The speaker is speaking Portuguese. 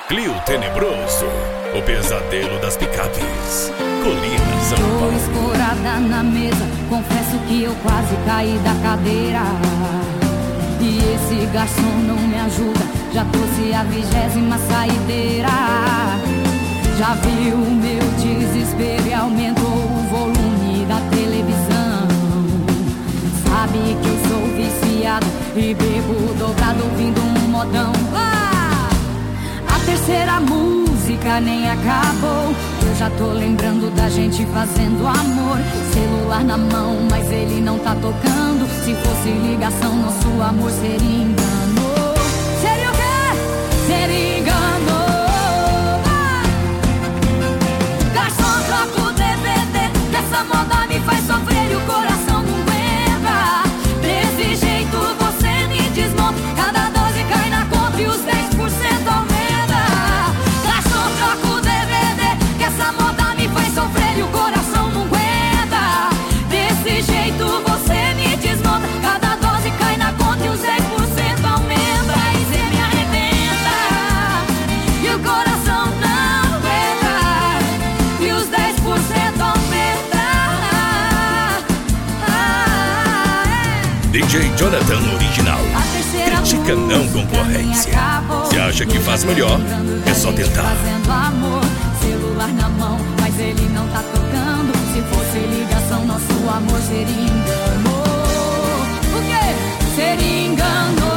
Clio Tenebroso, o pesadelo das picapes. Colina, São Paulo. Tô escorada na mesa, confesso que eu quase caí da cadeira. E esse garçom não me ajuda, já trouxe a 20ª saideira. Já viu o meu desespero e aumentou o volume da televisão. Sabe que eu sou viciado e bebo dobrado ouvindo um modão. A terceira música nem acabou, eu já tô lembrando da gente fazendo amor. Celular na mão, mas ele não tá tocando. Se fosse ligação, nosso amor seria engano. Seria o quê? Seria engano. Garçom, troca o DVD, dessa moda me faz sofrer e o coração não aguenta. Desse jeito você me desmonta, cada dose cai na conta e os 10% aumenta. Garçom, troca o DVD, que essa moda me faz sofrer e o coração não aguenta. Desse jeito você me desmonta, cada dose cai na conta e os 10% aumenta. E cê me arrebenta e o coração não aguenta, e os 10% aumenta. DJ Jonathan Original. Critica não concorrência. Se acha que faz melhor, é só tentar. Fazendo amor, celular na mão, mas ele não tá tocando. Se fosse ligação, nosso amor seria engano. O quê? Seria engano.